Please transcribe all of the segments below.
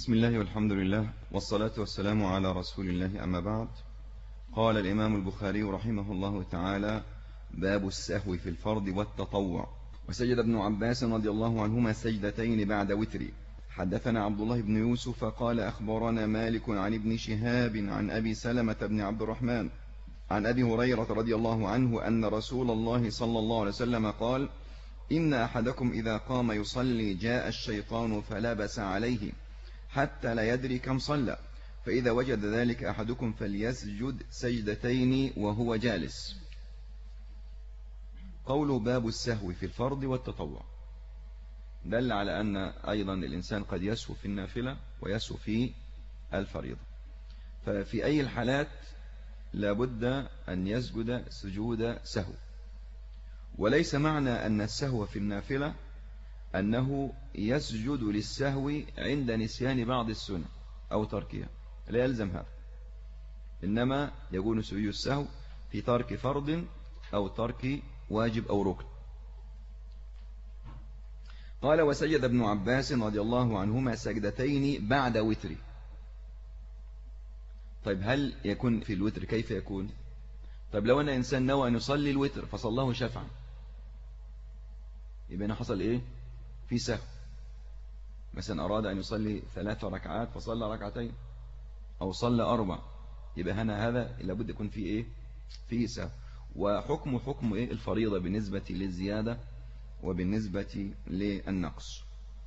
بسم الله والحمد لله والصلاة والسلام على رسول الله، أما بعد. قال الإمام البخاري رحمه الله تعالى: باب السهو في الفرض والتطوع. وسجد ابن عباس رضي الله عنهما سجدتين بعد وتر. حدثنا عبد الله بن يوسف قال أخبرنا مالك عن ابن شهاب عن أبي سلمة بن عبد الرحمن عن أبي هريرة رضي الله عنه أن رسول الله صلى الله عليه وسلم قال: إن أحدكم إذا قام يصلي جاء الشيطان فلبس عليه حتى لا يدري كم صلى، فإذا وجد ذلك أحدكم فليسجد سجدتين وهو جالس. قوله باب السهو في الفرض والتطوع دل على أن أيضا الإنسان قد يسهو في النافلة ويسهو في الفريضة، ففي أي الحالات لابد أن يسجد سجود سهو. وليس معنى أن السهو في النافلة أنه يسجد للسهو عند نسيان بعض السنة أو تركها، لا يلزم هذا، إنما يكون سجود السهو في ترك فرض أو ترك واجب أو ركن. قال: وسجد ابن عباس رضي الله عنهما سجدتين بعد وتر. طيب هل يكون في الوتر؟ كيف يكون؟ طيب لو أن إنسان نوى أن يصلي الوتر فصلاه شفعا، يبقى هنا حصل إيه؟ في سهو. مثلا أراد أن يصلي 3 ركعات فصلى ركعتين، أو صلى 4، يبقى هنا هذا لابد يكون فيه إيه؟ فيه سهو. وحكم حكم إيه؟ الفريضة بالنسبة للزيادة وبالنسبة للنقص.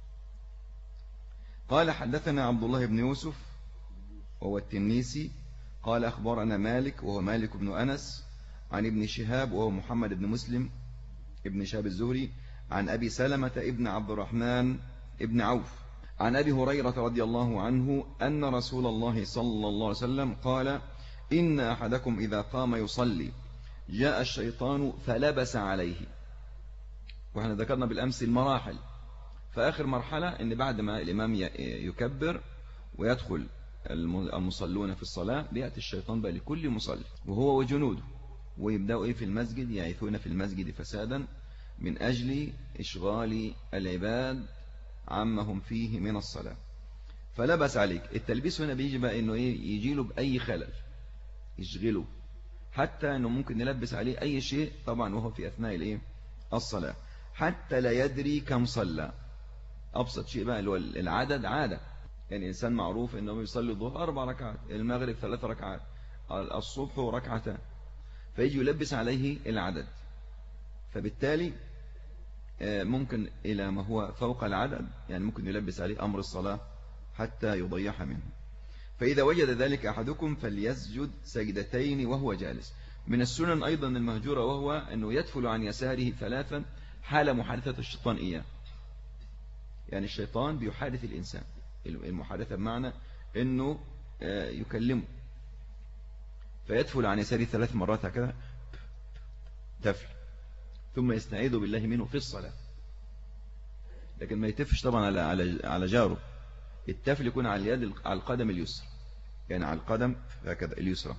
قال: حدثنا عبد الله بن يوسف وهو التنيسي قال أخبرنا مالك وهو مالك بن أنس عن ابن شهاب وهو محمد بن مسلم ابن شهاب الزهري عن أبي سلمة ابن عبد الرحمن ابن عوف عن أبي هريرة رضي الله عنه أن رسول الله صلى الله عليه وسلم قال: إن أحدكم إذا قام يصلي جاء الشيطان فلبس عليه. وإحنا ذكرنا بالأمس المراحل، فآخر مرحلة إن بعد ما الإمام يكبر ويدخل المصلون في الصلاة بيأتي الشيطان بقى لكل مصلي وهو وجنوده، ويبدأوا إيه في المسجد يعيثون في المسجد فسادا من أجل إشغال العباد عما هم فيه من الصلاة. فلبس عليك. التلبيس هنا بيجي بقى إنه إيه؟ يجيله بأي خلل يشغله، حتى إنه ممكن يلبس عليه أي شيء طبعا وهو في أثناء الإيه؟ الصلاة، حتى لا يدري كم صلى. أبسط شيء بقى اللي هو العدد. عادة يعني إنسان معروف إنه يصلي الظهر 4 ركعات، المغرب 3 ركعات، الصبح ركعتان، فيجي يلبس عليه العدد، فبالتالي ممكن إلى ما هو فوق العدد، يعني ممكن يلبس عليه أمر الصلاة حتى يضيعها منه. فإذا وجد ذلك أحدكم فليسجد سجدتين وهو جالس. من السنن أيضا المهجورة وهو أنه يدفل عن يساره 3 حال محادثة الشيطان إياه. يعني الشيطان بيحادث الإنسان، المحادثة بمعنى أنه يكلمه، فيدفل عن يساره 3 مرات هكذا تفل، ثم يستعيذ بالله منه في الصلاة. لكن ما يتفش طبعا على جاره. التفل يكون على اليد، على القدم اليسرى، يعني على القدم هكذا اليسرى.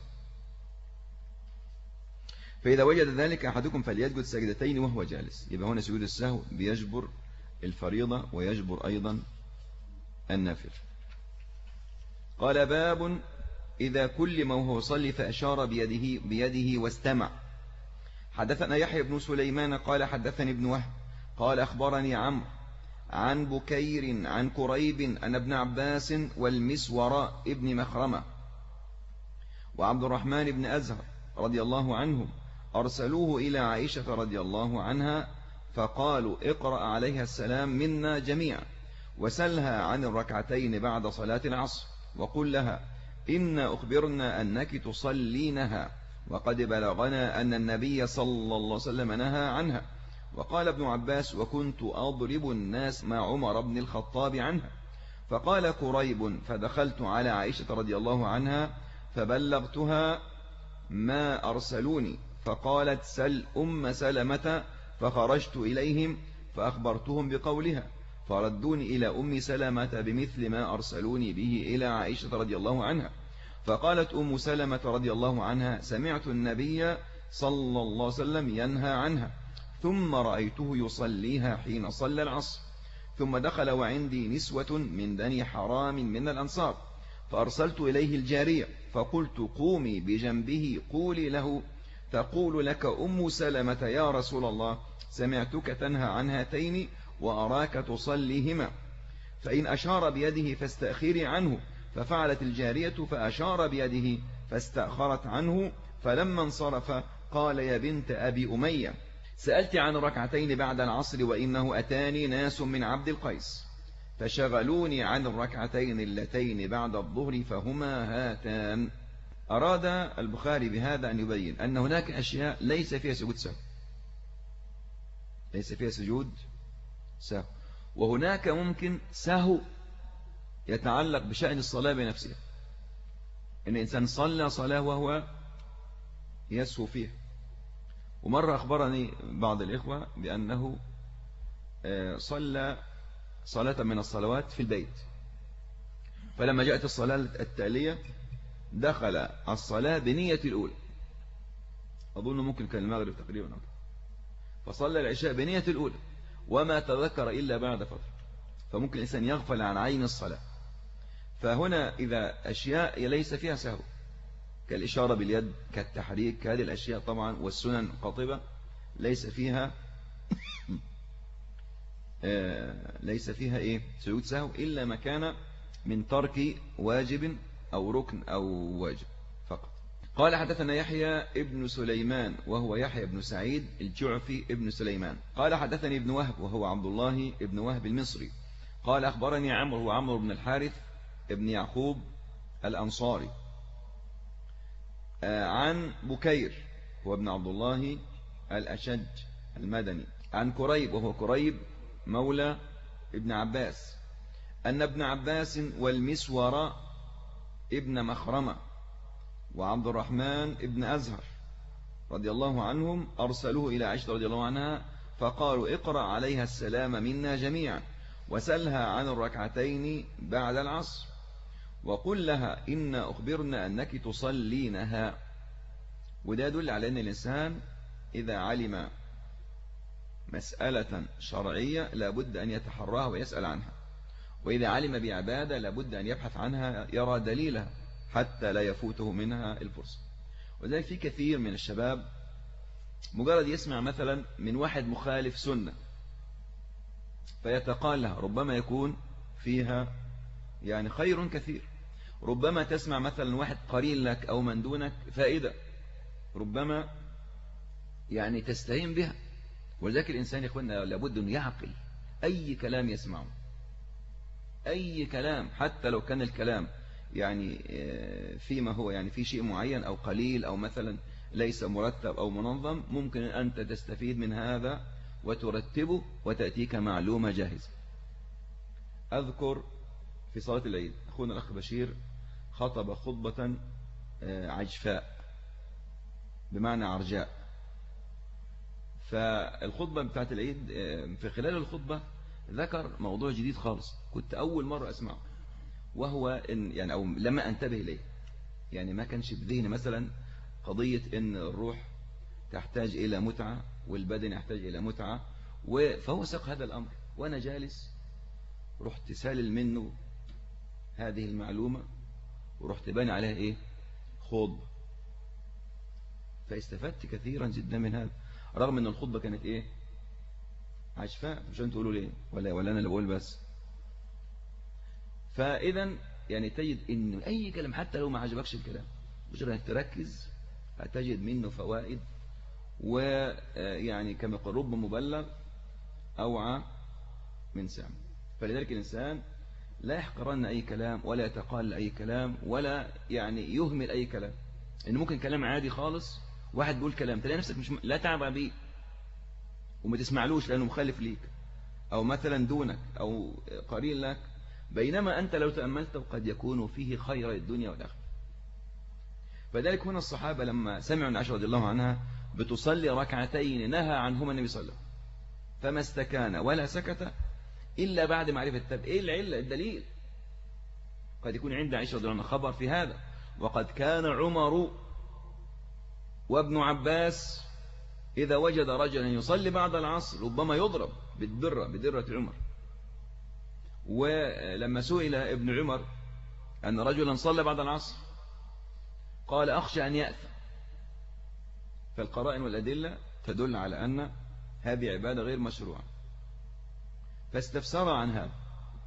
فإذا وجد ذلك أحدكم فليسجد سجدتين وهو جالس. يبقى هنا سجود السهو بيجبر الفريضة ويجبر أيضا النافل. قال: باب إذا كلم وهو يصلي فأشار بيده واستمع. حدثنا يحيى بن سليمان قال حدثني ابن وهب قال أخبرني عمرو عن بكير عن كريب أن ابن عباس والمسور ابن مخرمة وعبد الرحمن بن أزهر رضي الله عنهم أرسلوه إلى عائشة رضي الله عنها فقالوا: اقرأ عليها السلام منا جميعا، وسلها عن الركعتين بعد صلاة العصر، وقل لها: إنا أخبرنا أنك تصلينها، وقد بلغنا أن النبي صلى الله عليه وسلم نهى عنها. وقال ابن عباس: وكنت أضرب الناس مع عمر بن الخطاب عنها. فقال كريب: فدخلت على عائشة رضي الله عنها فبلغتها ما أرسلوني، فقالت: سل أم سلمة. فخرجت إليهم فأخبرتهم بقولها، فردوني إلى أم سلمة بمثل ما أرسلوني به إلى عائشة رضي الله عنها. فقالت أم سلمة رضي الله عنها: سمعت النبي صلى الله عليه وسلم ينهى عنها، ثم رأيته يصليها حين صلى العصر، ثم دخل وعندي نسوة من بني حرام من الأنصار، فأرسلت إليه الجارية فقلت قومي بجنبه قولي له تقول لك أم سلمة يا رسول الله سمعتك تنهى عن هاتين وأراك تصليهما، فإن أشار بيده فاستأخري عنه. ففعلت الجارية فأشار بيده فاستأخرت عنه، فلما انصرف قال يا بنت أبي أمية سألت عن الركعتين بعد العصر وإنه أتاني ناس من عبد القيس فشغلوني عن الركعتين اللتين بعد الظهر فهما هاتان. أراد البخاري بهذا أن يبين أن هناك أشياء ليس فيها سجود سهو، ليس فيها سجود سهو، وهناك ممكن سهو يتعلق بشأن الصلاة بنفسها، إن الإنسان صلى صلاة وهو يسهو فيها. ومرة أخبرني بعض الإخوة بأنه صلى صلاة من الصلوات في البيت، فلما جاءت الصلاة التالية دخل الصلاة بنية الأولى، أظن ممكن كان المغرب تقريبا، فصلى العشاء بنية الأولى وما تذكر إلا بعد فترة، فممكن الإنسان يغفل عن عين الصلاة. فهنا إذا أشياء ليس فيها سهو كالإشارة باليد كالتحريك، هذه الأشياء طبعا والسنن قاطبة ليس فيها ليس فيها إيه سجود سهو إلا ما كان من ترك واجب أو ركن أو واجب فقط. قال حدثنا يحيى ابن سليمان وهو يحيى بن سعيد الجعفي ابن سليمان قال حدثني ابن وهب وهو عبد الله ابن وهب المصري قال أخبرني عمرو وعمرو بن الحارث ابن يعقوب الأنصاري عن بكير هو ابن عبد الله الأشج المدني عن كريب وهو كريب مولى ابن عباس أن ابن عباس والمسور ابن مخرمة وعبد الرحمن ابن أزهر رضي الله عنهم أرسلوه إلى عائشة رضي الله عنها فقالوا اقرأ عليها السلام منا جميعا وسلها عن الركعتين بعد العصر وقل لها إنا أخبرنا أنك تصلينها. وده يدل على أن الإنسان إذا علم مسألة شرعية لابد أن يتحراها ويسأل عنها، وإذا علم بعبادة لابد أن يبحث عنها يرى دليلها حتى لا يفوته منها الفرصة. وذلك في كثير من الشباب مجرد يسمع مثلا من واحد مخالف سنة فيتقال لها، ربما يكون فيها يعني خير كثير، ربما تسمع مثلا واحد قرين لك أو من دونك فائدة ربما يعني تستهين بها. ولذلك الإنسان يا لابد أن يعقل أي كلام يسمعه، أي كلام حتى لو كان الكلام يعني فيما هو يعني في شيء معين أو قليل أو مثلا ليس مرتب أو منظم، ممكن أنت تستفيد من هذا وترتبه وتأتيك معلومة جاهزة. أذكر في صلاة العيد أخونا الأخ بشير خطب خطبة عجفاء بمعنى عرجاء، فالخطبة بتاعت العيد في خلال الخطبة ذكر موضوع جديد خالص كنت أول مرة أسمعه، وهو إن يعني أو لما أنتبه إليه يعني ما كانش بذهني مثلا قضية إن الروح تحتاج إلى متعة والبدن يحتاج إلى متعة، فهو ساق هذا الأمر وأنا جالس رحت سالل منه هذه المعلومة ورحت باني عليها إيه خطبة، فاستفدت كثيرا جدا من هذا رغم أن الخطبة كانت إيه عشفاء، مش أنتوا تقولوا ليه ولا أنا اللي بقول بس. فإذا يعني تجد إن أي كلام حتى لو ما عجبكش الكلام مش راح تركز هتجد منه فوائد، ويعني كما يقول رب مبلغ أوعى من سامع. فلذلك الإنسان لا يحقرن أي كلام ولا يتقال أي كلام ولا يعني يهمل أي كلام، إن ممكن كلام عادي خالص واحد بيقول كلام تلاقي نفسك مش لا تعبع بيه وما تسمعلوش لأنه مخالف ليك أو مثلا دونك أو قرين لك، بينما أنت لو تأملت قد يكون فيه خير الدنيا والآخرة. فذلك هنا الصحابة لما سمعوا عائشة رضي الله عنها بتصلي ركعتين نهى عنهما النبي صلى الله عليه وسلم فما استكان ولا سكت إلا بعد معرفة طب إيه العلة الدليل، قد يكون عند عائشة رضي الله عنها خبر في هذا، وقد كان عمر وابن عباس إذا وجد رجلا يصلي بعد العصر ربما يضرب بدرة عمر ولما سئل ابن عمر أن رجلا صلى بعد العصر قال أخشى أن يأثم، فالقرائن والأدلة تدل على أن هذه عبادة غير مشروعة، فاستفسر عن هذا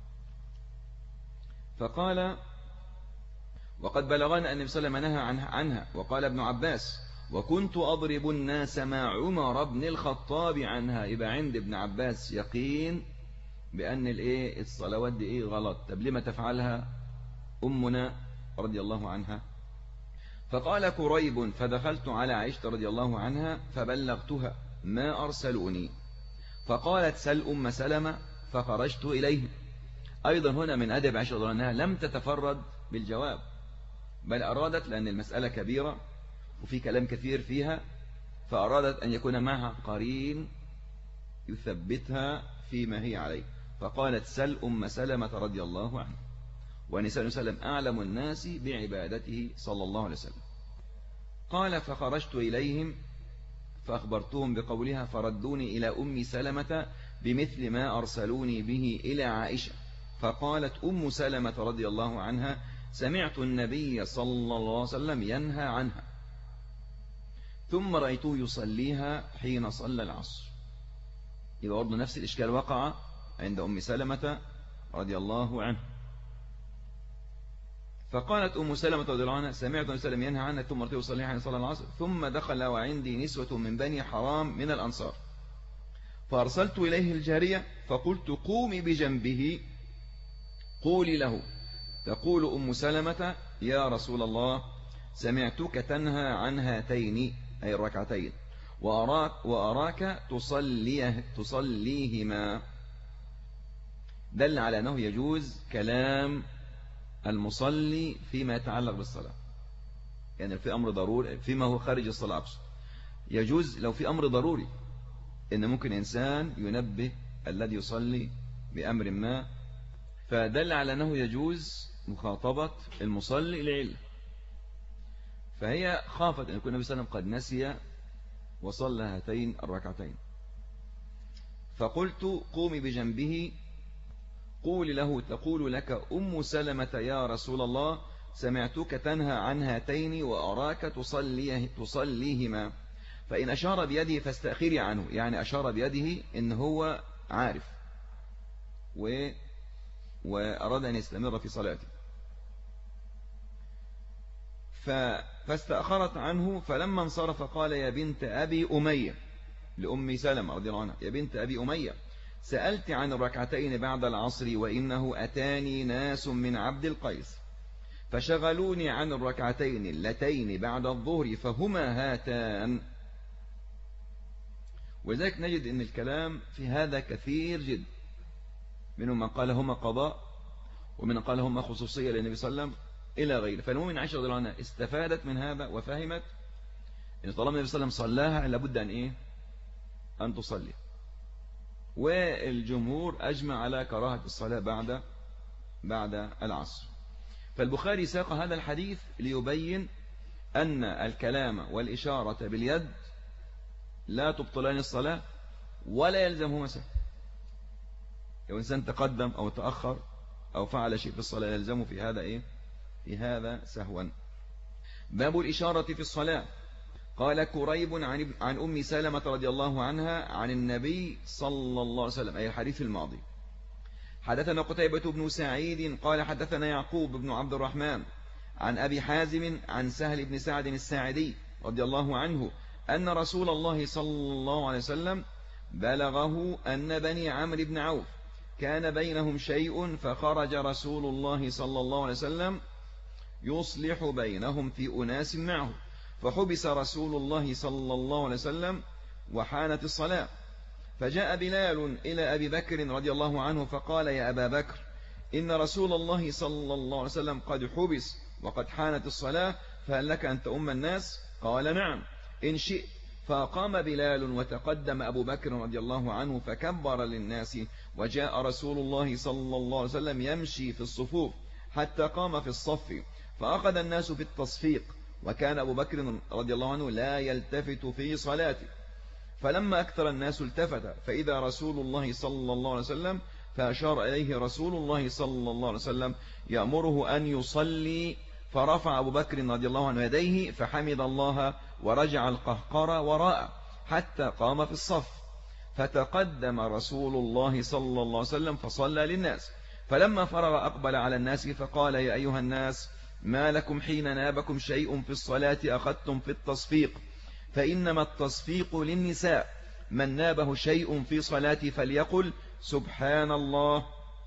فقال وقد بلغنا أن النبي صلى الله عليه وسلم نهى عنها. وقال ابن عباس وكنت أضرب الناس مع عمر بن الخطاب عنها. يبقى عند ابن عباس يقين بأن الصلوات دي غلط. طب لما تفعلها أمنا رضي الله عنها؟ فقال كريب فدخلت على عائشة رضي الله عنها فبلغتها ما أرسلوني، فقالت سل أم سلمة فخرجت إليه. أيضا هنا من أدب عائشة رضي الله عنها لم تتفرد بالجواب، بل أرادت، لأن المسألة كبيرة وفي كلام كثير فيها، فأرادت أن يكون معها قرين يثبتها فيما هي عليه، فقالت سل أم سلمة رضي الله عنها، ونساء سلم أعلم الناس بعبادته صلى الله عليه وسلم. قال فخرجت إليهم فأخبرتهم بقولها فردوني إلى أم سلمة بمثل ما أرسلوني به إلى عائشة. فقالت أم سلمة رضي الله عنها سمعت النبي صلى الله عليه وسلم ينهى عنها، ثم رأيته يصليها حين صلى العصر. يبقى برضه نفس الإشكال وقع عند أم سلمة رضي الله عنها. فقالت أم سلمة رضي الله عنها سمعت النبي صلى الله عليه وسلم ينهى عنها، ثم رأيته يصليها حين صلى العصر، ثم دخل وعندي نسوة من بني حرام من الأنصار، فأرسلت إليه الجارية فقلت قومي بجنبه قولي له تقول أم سلمة يا رسول الله سمعتك تنهى عن هاتين أي الركعتين وأراك تصليهما. دل على أنه يجوز كلام المصلي فيما يتعلق بالصلاة، يعني في أمر ضروري فيما هو خارج الصلاة أقصد، يجوز لو في أمر ضروري إن ممكن إنسان ينبه الذي يصلي بأمر ما، فدل على أنه يجوز مخاطبة المصلي لعلة. فهي خافت أن يكون النبي صلى الله عليه وسلم قد نسي وصلى هاتين الركعتين، فقلت قومي بجنبه قول له تقول لك أم سلمة يا رسول الله سمعتك تنهى عن هاتين وأراك تصليهما، فإن أشار بيده فاستأخري عنه، يعني أشار بيده إن هو عارف وأراد أن يستمر في صلاته، فاستأخرت عنه. فلما انصرف قال يا بنت أبي أمية لأم سلمة رضي الله عنها يا بنت أبي أمية سألت عن الركعتين بعد العصر وإنه أتاني ناس من عبد القيس فشغلوني عن الركعتين اللتين بعد الظهر فهما هاتان. ولذلك نجد أن الكلام في هذا كثير جدا، منهم من قال هما قضاء ومن قال هما خصوصية للنبي صلى الله عليه وسلم إلى غيره. فالمؤمن عائشة رضي الله عنها استفادت من هذا وفهمت أن طالما النبي صلى الله عليه وسلم صلاها لابد أن تصلي. والجمهور أجمع على كراهة الصلاة بعد العصر. فالبخاري ساق هذا الحديث ليبين أن الكلام والإشارة باليد لا تبطلان الصلاة ولا يلزمه سهو. لو إنسان تقدم أو تأخر أو فعل شيء في الصلاة يلزمه في هذا سهوا. باب الإشارة في الصلاة. قال كريب عن أم سلمة رضي الله عنها عن النبي صلى الله عليه وسلم، أي الحديث الماضي. حدثنا قتيبة بن سعيد قال حدثنا يعقوب بن عبد الرحمن عن أبي حازم عن سهل بن سعد الساعدي رضي الله عنه أن رسول الله صلى الله عليه وسلم بلغه أن بني عمرو بن عوف كان بينهم شيء فخرج رسول الله صلى الله عليه وسلم يصلح بينهم في أناس معه، فحبس رسول الله صلى الله عليه وسلم وحانت الصلاة، فجاء بلال إلى أبي بكر رضي الله عنه فقال يا أبا بكر إن رسول الله صلى الله عليه وسلم قد حبس وقد حانت الصلاة، فهل لك أن تؤم الناس؟ قال نعم إن شئت. فقام بلال وتقدم أبو بكر رضي الله عنه فكبر للناس، وجاء رسول الله صلى الله عليه وسلم يمشي في الصفوف حتى قام في الصف، فأخذ الناس في التصفيق، وكان أبو بكر رضي الله عنه لا يلتفت في صلاته، فلما أكثر الناس التفت فإذا رسول الله صلى الله عليه وسلم فأشار إليه رسول الله صلى الله عليه وسلم يأمره أن يصلي، فرفع أبو بكر رضي الله عنه يديه فحمد الله ورجع القهقرى وراءه حتى قام في الصف، فتقدم رسول الله صلى الله عليه وسلم فصلى للناس، فلما فرغ أقبل على الناس فقال: يا أيها الناس، ما لكم حين نابكم شيء في الصلاة أخذتم في التصفيق، فإنما التصفيق للنساء، من نابه شيء في صلاة فليقل سبحان الله،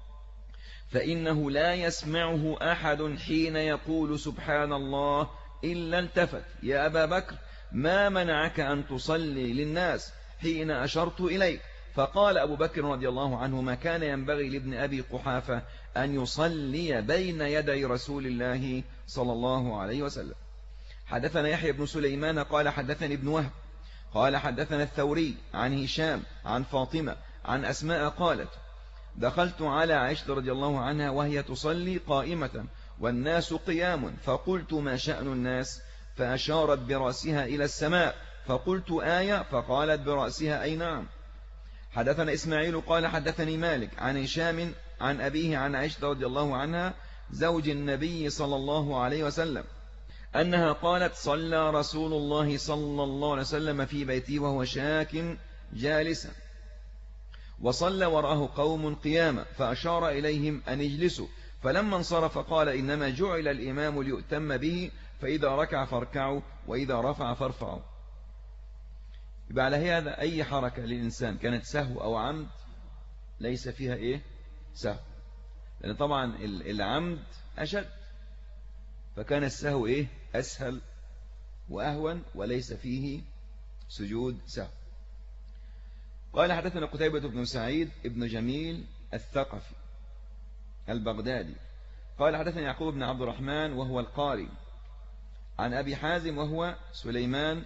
فإنه لا يسمعه أحد حين يقول سبحان الله إلا التفت: يا أبا بكر، ما منعك أن تصلي للناس حين أشرت إليك؟ فقال أبو بكر رضي الله عنه: ما كان ينبغي لابن أبي قحافة أن يصلي بين يدي رسول الله صلى الله عليه وسلم. حدثنا يحيى بن سليمان قال حدثني ابن وهب قال حدثنا الثوري عن هشام عن فاطمة عن أسماء قالت: دخلت على عائشة رضي الله عنها وهي تصلي قائمة والناس قيام، فقلت: ما شأن الناس؟ فأشارت برأسها إلى السماء، فقلت: آية؟ فقالت برأسها: أي نعم. حدثنا إسماعيل قال حدثني مالك عن هشام عن أبيه عن عائشة رضي الله عنها زوج النبي صلى الله عليه وسلم أنها قالت: صلى رسول الله صلى الله عليه وسلم في بيته وهو شاك جالسا، وصلى وراءه قوم قياما، فأشار إليهم أن يجلسوا، فلما انصرف قال: إنما جعل الإمام ليؤتم به، فإذا ركع فاركعوا وإذا رفع فارفعوا. يبقى على هذا أي حركة للإنسان كانت سهو أو عمد ليس فيها إيه؟ سهو، لأن طبعا العمد أشد، فكان السهو إيه؟ أسهل وأهون وليس فيه سجود سهو. قال حدثنا قتيبة بن سعيد ابن جميل الثقفي البغدادي قال حدثنا يعقوب بن عبد الرحمن وهو القاري عن أبي حازم وهو سليمان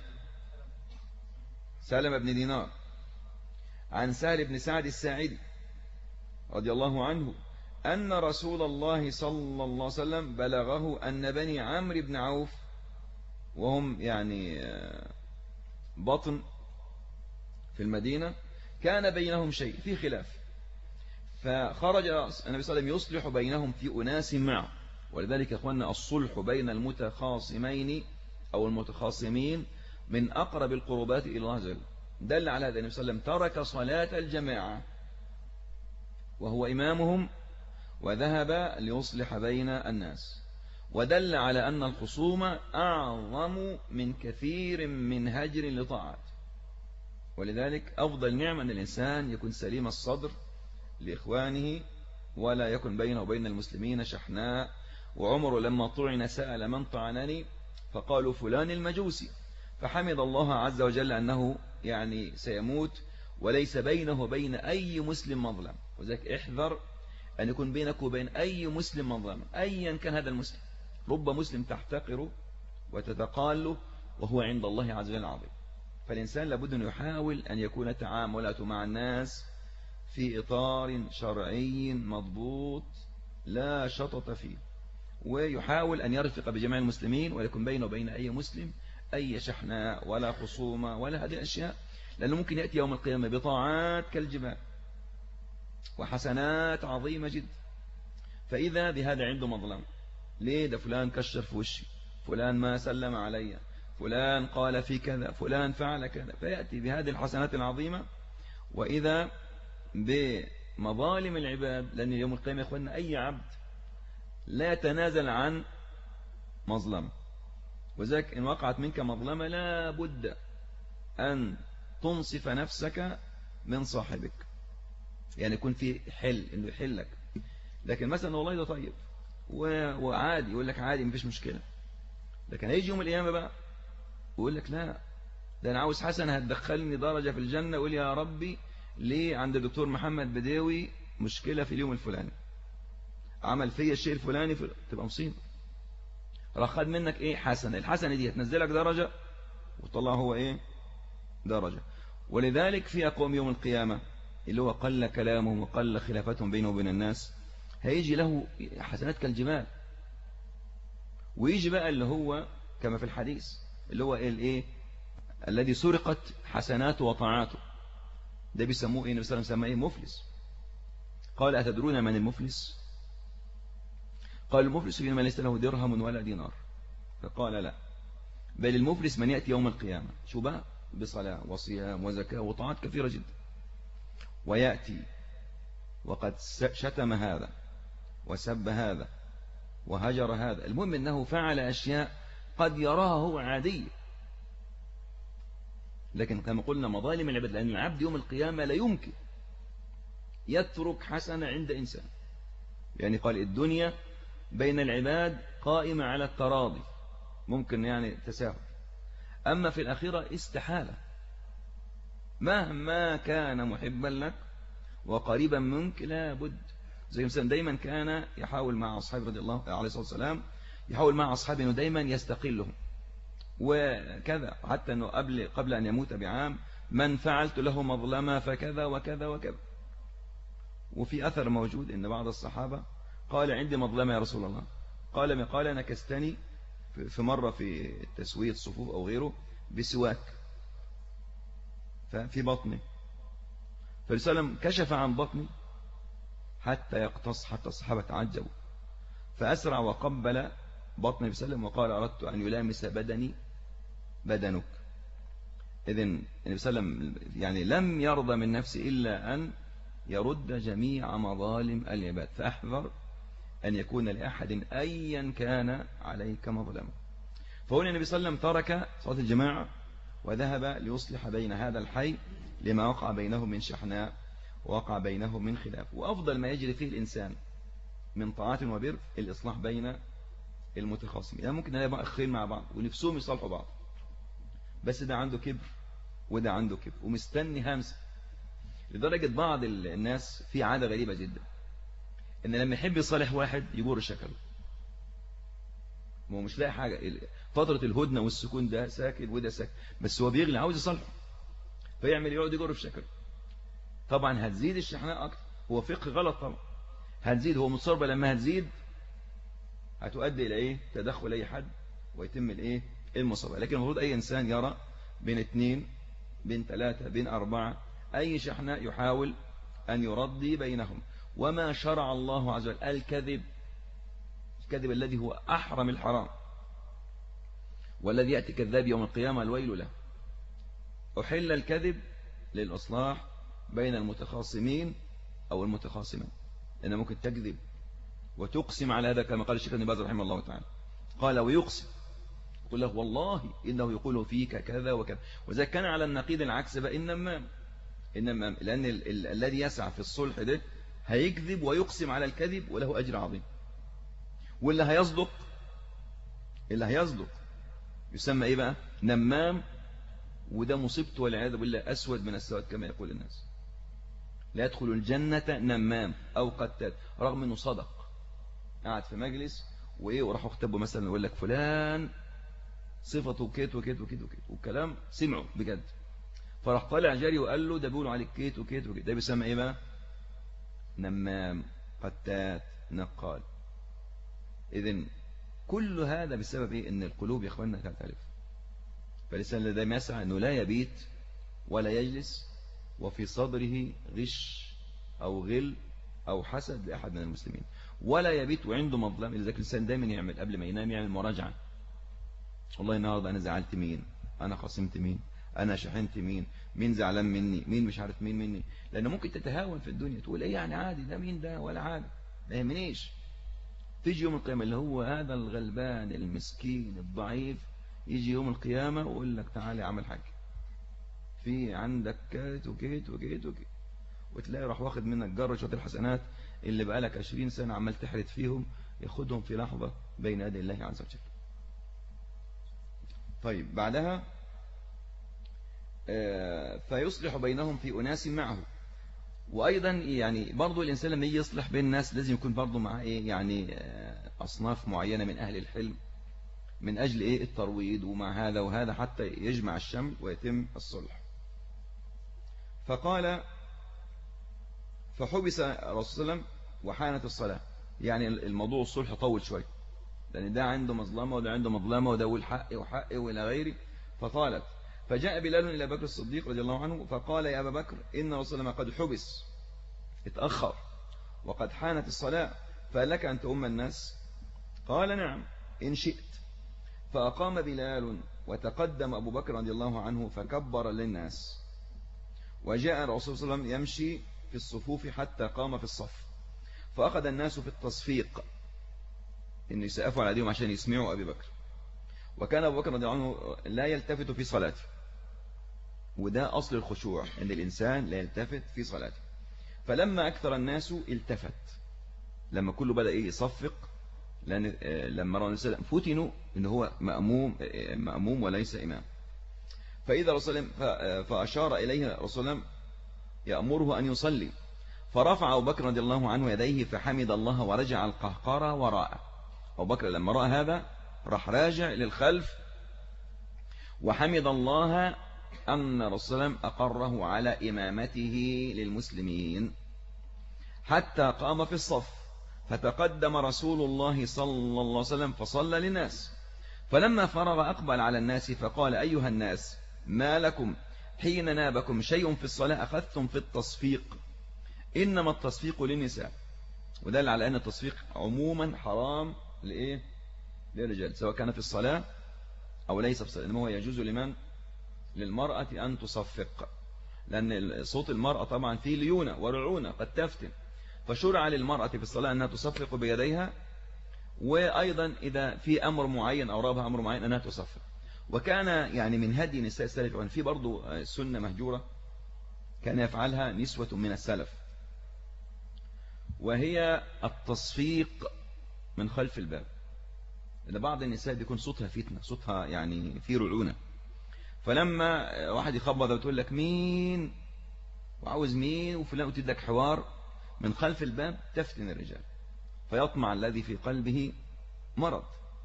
سلم بن دينار عن سهل بن سعد الساعدي رضي الله عنه أن رسول الله صلى الله عليه وسلم بلغه أن بني عمرو بن عوف، وهم يعني بطن في المدينة، كان بينهم شيء في خلاف، فخرج النبي صلى الله عليه وسلم يصلح بينهم في أناس معه. ولذلك يا أخوانا الصلح بين المتخاصمين أو المتخاصمين من أقرب القربات إلى الله عز وجل. دل على هذا النبي صلى الله عليه وسلم ترك صلاة الجماعة وهو إمامهم وذهب ليصلح بين الناس، ودل على أن الخصومة أعظم من كثير من هجر لطاعات. ولذلك أفضل نعمة أن الإنسان يكون سليم الصدر لإخوانه ولا يكن بينه وبين المسلمين شحناء. وعمر لما طعن سأل: من طعنني؟ فقالوا: فلان المجوسي، فحمد الله عز وجل أنه يعني سيموت وليس بينه وبين أي مسلم مظلم. وذلك احذر أن يكون بينك وبين أي مسلم مظلم أيا كان هذا المسلم. رب مسلم تحتقره وتتقاله وهو عند الله عز وجل عظيم. فالإنسان لابد أن يحاول أن يكون تعاملاته مع الناس في إطار شرعي مضبوط لا شطط فيه، ويحاول أن يرفق بجميع المسلمين ولا يكون بينه وبين أي مسلم أي شحناء ولا خصومة ولا هذه الأشياء، لأنه ممكن يأتي يوم القيامة بطاعات كالجبال وحسنات عظيمة جدا، فإذا بهذا عنده مظلم. ليه؟ ده فلان كشر في وشي، فلان ما سلم علي، فلان قال في كذا، فلان فعل كذا، فيأتي بهذه الحسنات العظيمة وإذا بمظالم العباد. لأن يوم القيامة يا أخوانا أي عبد لا يتنازل عن مظلمة، وذلك إن وقعت منك مظلمة لا بد أن تنصف نفسك من صاحبك، يعني يكون في حل إنه يحلك. لكن مثلا والله ده طيب وعادي، يقول لك عادي مفيش مشكلة، لكن هيجي يوم القيامة بقى ويقول لك لا، ده أنا عاوز حسنة هتدخلني درجة في الجنة، ويقول يا ربي ليه عند الدكتور محمد بداوي مشكلة في اليوم الفلاني، عمل فيا الشيء الفلاني، تبقى مصيبة. راح خد منك ايه؟ حسنة. الحسنة دي هتنزلك درجة وطلع هو ايه؟ درجة. ولذلك في أقوام يوم القيامة اللي هو قل كلامهم وقل خلافتهم بينه وبين الناس هيجي له حسنات كالجبال، ويجي بقى اللي هو كما في الحديث اللي هو الايه الذي سرقت حسناته وطاعاته، ده بيسموه ايه؟ النبي صلى الله عليه وسلم سماه ايه؟ مفلس. قال أتدرون من المفلس؟ قال المفلس من ليس له درهم ولا دينار. فقال لا، بل المفلس من يأتي يوم القيامة شو بقى بصلاة وصيام وزكاة وطاعات كثيرة جدا، ويأتي وقد شتم هذا وسب هذا وهجر هذا، المهم أنه فعل أشياء قد يراها هو عادية، لكن كما قلنا مظالم العباد، لأن العبد يوم القيامة لا يمكن يترك حسنة عند إنسان. يعني قال الدنيا بين العباد قائمة على التراضي، ممكن يعني تساهل، أما في الآخرة استحالة، مهما كان محبا لك وقريبا منك لا بد. زي مثلا دايما كان يحاول مع أصحابه رضي الله عليه الصلاة والسلام، يحاول مع أصحابه أنه دايما يستقلهم وكذا، حتى أنه قبل أن يموت بعام من فعلت له مظلمة فكذا وكذا وكذا. وفي أثر موجود أن بعض الصحابة قال عندي مظلمة يا رسول الله، قال نكستني في مرة في تسوية صفوف أو غيره بسواك في بطني، فالرسول كشف عن بطني حتى يقتص، حتى الصحابة تعجبوا، فأسرع وقبل بطن النبي صلى الله عليه وسلم وقال أردت أن يلامس بدني بدنك. إذن النبي صلى الله عليه وسلم يعني لم يرضى من نفسه إلا أن يرد جميع مظالم العباد، فأحذر أن يكون لأحد أيا كان عليك مظلمة. فهنا النبي صلى الله عليه وسلم ترك صلاة الجماعة وذهب ليصلح بين هذا الحي لما وقع بينه من شحناء ووقع بينه من خلاف. وأفضل ما يجري فيه الإنسان من طاعات وبر الإصلاح بين المتخاصمين. يعني ممكن نلاقي أخين مع بعض ونفسهم يصالحوا بعض، بس ده عنده كبر وده عنده كبر ومستني همسة، لدرجة بعض الناس في عادة غريبة جدا إن لما يحب يصالح واحد يجور شكله، ما هو مش لاقي حاجة، فترة الهدنة والسكون ده ساكن وده ساكن، بس هو بيغلي عاوز يصالحه فيعمل يقعد يجور في شكله. طبعا هتزيد الشحناء أكتر، هو فقه غلط طبعا، هتزيد، هو متصربة لما هتزيد هتؤدي إلى إيه؟ تدخل أي حد ويتم الإيه؟ المصابة. لكن المفروض أي إنسان يرى بين 2 بين 3 بين 4 أي شحناء يحاول أن يرضي بينهم. وما شرع الله عز وجل الكذب الذي هو أحرم الحرام، والذي يأتي كذاب يوم القيامة الويل له. أحل الكذب للإصلاح بين المتخاصمين أو المتخاصمين، لأنه ممكن تكذب وتقسم على هذا كما قال الشيخ ابن باز رحمه الله تعالى، قال ويقسم يقول له والله إنه يقول فيك كذا وكذا. وإذا كان على النقيض العكس بقى إنما لأن الذي يسعى في الصلح ده هيكذب ويقسم على الكذب وله أجر عظيم، واللي هيصدق يسمى إيه بقى؟ نمام، وده مصيبته والعياذ بالله أسود من السواد كما يقول الناس. لا يدخل الجنة نمام أو قتال، رغم أنه صدق، قاعد في مجلس وإيه وراحوا اختبوا مثلا يقول لك فلان صفته كيت وكيت وكيت وكيت، والكلام سمعوا بجد، فراح طالع جاري وقال له ده بيقولوا عليك كيت وكيت وكيت، ده بيسمى إيه بقى؟ نمام قتات نقال. إذن كل هذا بسبب إيه؟ إن القلوب يا إخواننا تختلف. فالإنسان الذي يسعى أنه لا يبيت ولا يجلس وفي صدره غش أو غل أو حسد لأحد من المسلمين، ولا يبيت وعنده مظلم. إذا كان الإنسان دايما يعمل قبل ما ينام يعمل مراجعة، والله النهارده أنا زعلت مين، أنا خصمت مين، أنا شحنت مين زعلان مني، مين مش عارف مين مني. لأنه ممكن تتهاون في الدنيا تقول إيه يعني عادي، ده مين ده ولا حاجة ما يهمنيش. تيجي يوم القيامة اللي هو هذا الغلبان المسكين الضعيف يجي يوم القيامة ويقول لك تعالى اعمل حاجة في عندك كيت وكيت وكيت وكيت، وتلاقي راح واخد منك جرة الحسنات اللي بقالك 20 سنة عمال تحرد فيهم، ياخدهم في لحظة بين يدي الله عز وجل. طيب بعدها فيصلح بينهم في أناس معه. وأيضا يعني برضو الإنسان لما يجي يصلح بين الناس لازم يكون برضو معه إيه يعني أصناف معينة من أهل الحلم من أجل إيه الترويض ومع هذا وهذا حتى يجمع الشمل ويتم الصلح. فقال فحبس الرسول صلى الله عليه وسلم وحانت الصلاة. يعني الموضوع الصلح طول شوي، لأن ده عنده مظلمة وده عنده مظلمة وده يقول حقي وحقي وإلى غيره، فطالت. فجاء بلال إلى بكر الصديق رضي الله عنه فقال يا أبا بكر إن الرسول صلى الله عليه وسلم قد حبس، اتأخر وقد حانت الصلاة فلك أن تؤم الناس؟ قال نعم إن شئت. فأقام بلال وتقدم أبو بكر رضي الله عنه فكبر للناس، وجاء الرسول صلى الله عليه وسلم يمشي في الصفوف حتى قام في الصف، فأخذ الناس في التصفيق إن يسقفوا على أيديهم عشان يسمعوا أبي بكر. وكان أبو بكر رضي الله عنه لا يلتفت في صلاته، وده أصل الخشوع إن الإنسان لا يلتفت في صلاته. فلما أكثر الناس التفت، لما كله بدأ يصفق، لأن لما رأى الناس فتنوا إن هو مأموم وليس إمام. فإذا رسول فأشار إليه رسول الله يأمره أن يصلي، فرفع أبو بكر رضي الله عنه يديه فحمد الله ورجع القهقرة وراءه. أبو بكر لما رأى هذا راح راجع للخلف وحمد الله أن رسول الله أقره على إمامته للمسلمين حتى قام في الصف. فتقدم رسول الله صلى الله عليه وسلم فصلى للناس، فلما فرغ أقبل على الناس فقال أيها الناس ما لكم حين نابكم شيء في الصلاة أخذتم في التصفيق؟ إنما التصفيق للنساء. ودل على أن التصفيق عموما حرام للرجال سواء كان في الصلاة أو ليس في الصلاة، إنما هو يجوز للمرأة أن تصفق، لأن صوت المرأة طبعا فيه ليونة ورعونة قد تفتن، فشرع للمرأة في الصلاة أنها تصفق بيديها، وأيضا إذا في أمر معين أو رابها أمر معين أنها تصفق. وكان يعني من هدي نساء السلف، وأن في برضو سنة مهجورة كان يفعلها نسوة من السلف، وهي التصفيق من خلف الباب. إذا بعض النساء بيكون صوتها فتنة، صوتها يعني في رعونة، فلما واحد يخبط وتقول لك مين وعاوز مين وفلان وتدك حوار من خلف الباب تفتن الرجال، فيطمع الذي في قلبه مرض.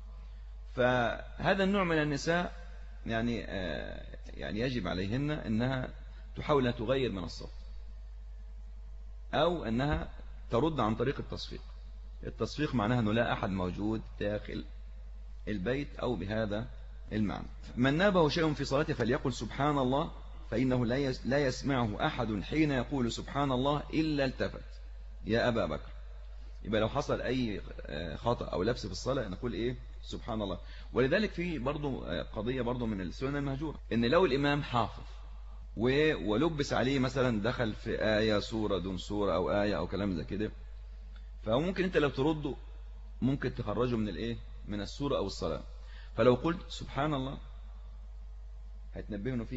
فهذا النوع من النساء يعني يجب عليهن أنها تحاول أن تغير من الصوت، أو أنها ترد عن طريق التصفيق. التصفيق معناها أنه لا أحد موجود داخل البيت أو بهذا المعنى. من نابه شيء في صلاته فليقل سبحان الله، فإنه لا يسمعه أحد حين يقول سبحان الله إلا التفت يا أبا بكر. يبقى لو حصل أي خطأ أو لبس في الصلاة نقول سبحان الله. ولذلك في برضو قضية برضو من السنة المهجورة، إن لو الإمام حافظ ولبس عليه مثلا دخل في آية سورة دون سورة أو آية أو كلام زي كده، فممكن أنت لو ترده ممكن تخرجه من السورة أو الصلاة. فلو قلت سبحان الله هتنبهه إنه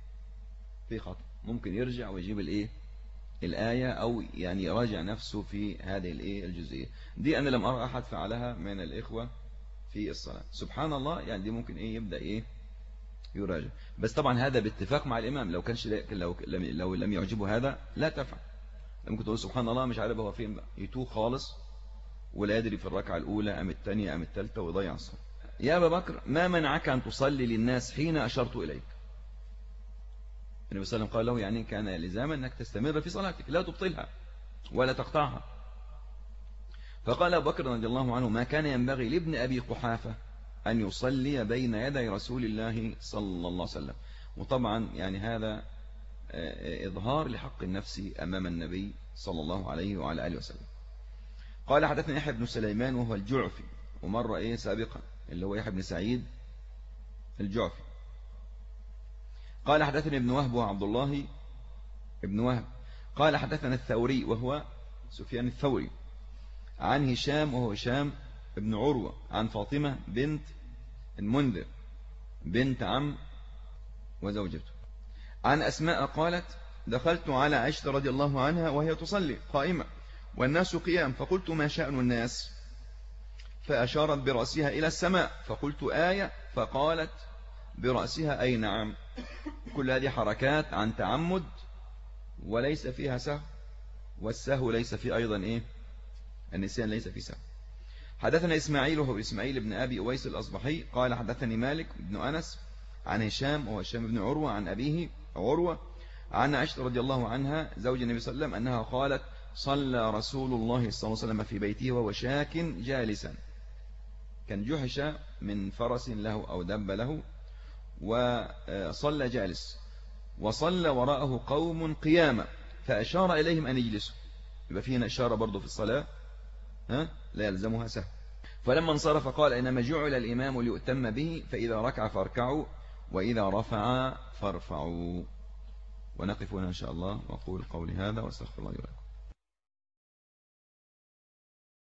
في خطأ، ممكن يرجع ويجيب الآية أو يعني يراجع نفسه في هذه الجزئية دي. أنا لم أرى أحد فعلها من الإخوة في الصلاة. سبحان الله يعني دي ممكن يبدأ يراجع، بس طبعا هذا باتفاق مع الإمام. لو كانش لو لم يعجبه هذا لا تفعل. ممكن تقول سبحان الله مش عارف هو فين بقى، يتوه خالص ولا يدري في الركعة الأولى أم الثانية أم الثالثة ويضيع الصلاة. يا أبا بكر ما منعك أن تصلي للناس حين أشرت إليك؟ النبي صلى الله عليه وسلم قال له يعني كان لزاما أنك تستمر في صلاتك لا تبطلها ولا تقطعها. فقال أبو بكر رضي الله عنه ما كان ينبغي لابن أبي قحافة أن يصلي بين يدي رسول الله صلى الله عليه وسلم. وطبعا يعني هذا إظهار لحق النفس أمام النبي صلى الله عليه وعلى آله وسلم. قال حدثنا يحيى بن سليمان وهو الجعفي، ومرة سابقا اللي هو يحيى بن سعيد الجعفي. قال حدثنا ابن وهب وعبد الله ابن وهب قال حدثنا الثوري وهو سفيان الثوري عن هشام وهو هشام ابن عروة عن فاطمة بنت المنذر بنت عم وزوجته عن أسماء قالت دخلت على عائشة رضي الله عنها وهي تصلي قائمة والناس قيام، فقلت ما شأن الناس؟ فأشارت برأسها إلى السماء، فقلت آية، فقالت برأسها أي نعم. كل هذه حركات عن تعمد وليس فيها سهو، والسهو ليس فيه أيضا النسيان ليس فيه سهو. حدثنا إسماعيل وهو إسماعيل بن أبي أويس الأصبحي قال حدثني مالك بن أنس عن هشام وهو هشام بن عروة عن أبيه عروة عن عائشة رضي الله عنها زوج النبي صلى الله عليه وسلم أنها قالت صلى رسول الله صلى الله عليه وسلم في بيته وهو شاك جالسا، كان جحش من فرس له أو دب له وصلى جالس، وصلى وراءه قوم قياما فأشار إليهم أن يجلسوا، يبقى فيه هنا إشارة برضو في الصلاة لا يلزمها سهو. فلما انصرف قال إنما جعل الإمام ليؤتم به فإذا ركع فاركعوا وإذا رفع فارفعوا. ونقف هنا إن شاء الله وأقول قولي هذا واستغفر الله لي ولكم.